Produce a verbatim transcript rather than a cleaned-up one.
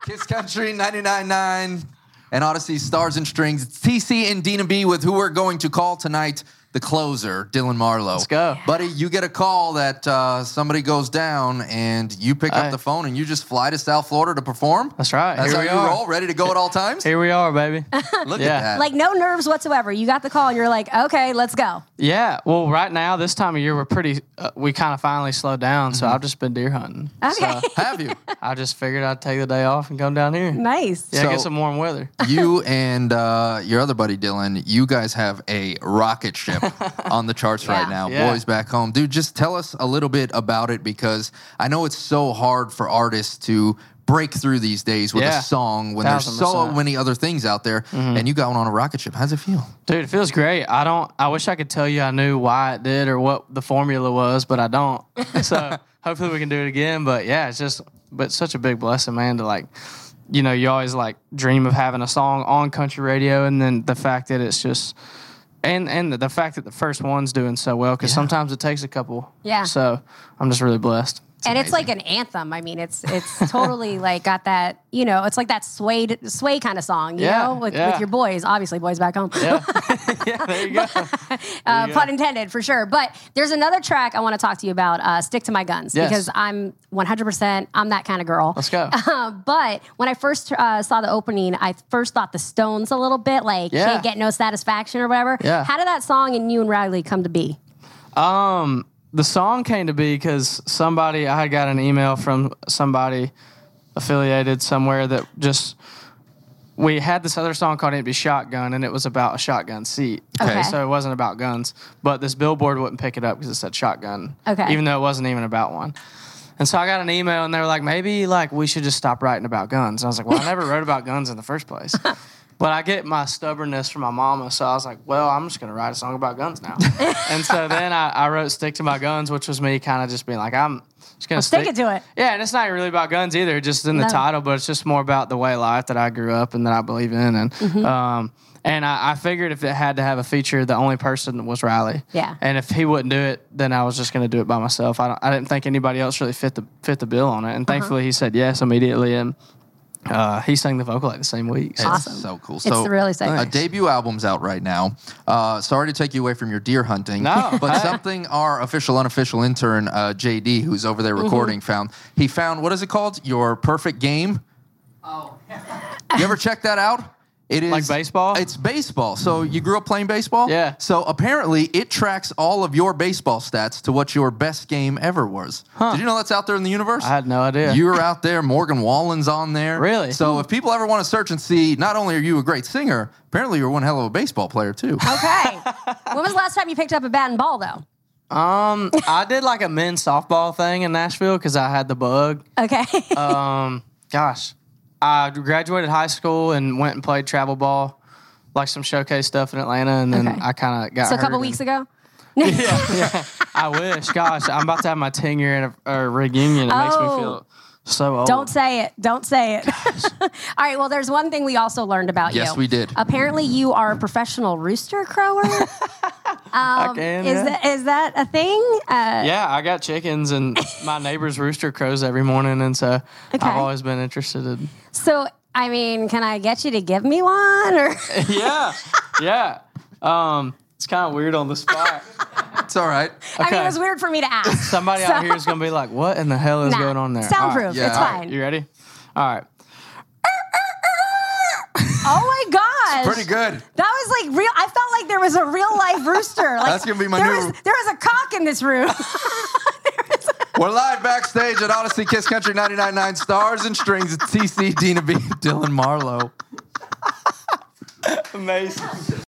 Kiss Country ninety-nine point nine and Odyssey Stars and Strings. It's T C and Dina B with who we're going to call tonight. The closer, Dylan Marlowe. Let's go. Yeah. Buddy, you get a call that uh, somebody goes down and you pick Hey. up the phone and you just fly to South Florida to perform? That's right. That's Here how we you are. roll? Ready to go at all times? Here we are, baby. Look Yeah. at that. Like no nerves whatsoever. You got the call and you're like, okay, let's go. Yeah. Well, right now, this time of year, we're pretty, uh, we kind of finally slowed down. So I've just been deer hunting. Okay. So Have you? I just figured I'd take the day off and come down here. Nice. Yeah, So- get some warm weather. You and uh, your other buddy, Dylan, you guys have a rocket ship on the charts Yeah. right now. Yeah. Boys Back Home. Dude, just tell us a little bit about it because I know it's so hard for artists to break through these days with Yeah. a song when there's Thousand so percent. many other things out there and you got one on a rocket ship. How's it feel? Dude, it feels great. I don't, I wish I could tell you I knew why it did or what the formula was, but I don't. So hopefully we can do it again. But yeah, it's just, but it's such a big blessing, man, to like, you know, you always like dream of having a song on country radio, and then the fact that it's just, and and the, the fact that the first one's doing so well, because Yeah. sometimes it takes a couple. Yeah. So I'm just really blessed. and it's like an anthem. I mean, it's it's totally like got that, you know, it's like that sway sway kind of song, you Yeah, know, with, yeah. with your boys, obviously, Boys Back Home. Yeah. Yeah, there you go. uh, you go. pun intended, for sure. But there's another track I want to talk to you about, uh, Stick to My Guns, Yes. because I'm one hundred percent, I'm that kind of girl. Let's go. Uh, but when I first uh, saw the opening, I first thought the Stones a little bit, like, Yeah. Can't Get No Satisfaction or whatever. Yeah. How did that song and you and Riley come to be? Um, the song came to be because somebody, I had got an email from somebody affiliated somewhere that just, we had this other song called It'd Be Shotgun, and it was about a shotgun seat. Okay. So it wasn't about guns, but this billboard wouldn't pick it up because it said shotgun. Okay. Even though it wasn't even about one. And so I got an email, and they were like, maybe like we should just stop writing about guns. And I was like, well, I never wrote about guns in the first place. But I get my stubbornness from my mama, so I was like, well, I'm just going to write a song about guns now. And so then I, I wrote Stick to My Guns, which was me kind of just being like, I'm just going to Stick it to it. Yeah, and it's not really about guns either, just in the No. title, but it's just more about the way of life that I grew up and that I believe in. And Mm-hmm. um, and I, I figured if it had to have a feature, the only person was Riley. Yeah. And if he wouldn't do it, then I was just going to do it by myself. I, don't, I didn't think anybody else really fit the fit the bill on it. And thankfully, he said yes immediately. And uh, he sang the vocal like the same week. So. It's Awesome. so cool. It's So really sick. a debut album's out right now. Uh, sorry to take you away from your deer hunting. No. But Hey. something our official, unofficial intern, uh, J D, who's over there recording, found. He found, what is it called? Your Perfect Game. Oh. You ever check that out? It is Like baseball? It's baseball. So you grew up playing baseball? Yeah. So apparently it tracks all of your baseball stats to what your best game ever was. Did you know that's out there in the universe? I had no idea. You were out there. Morgan Wallen's on there. Really? So if people ever want to search and see, not only are you a great singer, apparently you're one hell of a baseball player too. Okay. When was the last time you picked up a bat and ball, though? Um, I did like a men's softball thing in Nashville because I had the bug. Okay. Um, gosh, I graduated high school and went and played travel ball, like some showcase stuff in Atlanta, and then Okay. I kind of got so a hurt couple and- weeks ago? yeah, yeah. I wish. Gosh, I'm about to have my ten year uh, reunion. It makes me Oh. feel so old. Don't say it. Don't say it. All right. Well, there's one thing we also learned about you. Yes, we did. Apparently, you are a professional rooster crower. I can. Is yeah. that is that a thing? Uh, Yeah, I got chickens, and my neighbor's rooster crows every morning, and so Okay. I've always been interested in. So, I mean, can I get you to give me one? Or Yeah, yeah. Um, it's kind of weird on the spot. It's all right. I mean, Okay. it was weird for me to ask. Somebody out So- here is gonna be like, "What in the hell is Nah, going on there?" Soundproof. All right, yeah. It's All fine. right, you ready? All right. Oh my gosh. Pretty good. That was like real. I felt like there was a real life rooster. Like, That's gonna be my there new- Was, there was a cock in this room. We're live backstage at Odyssey Kiss Country ninety-nine point nine Stars and Strings. It's T C, Dina B, Dylan Marlowe. Amazing.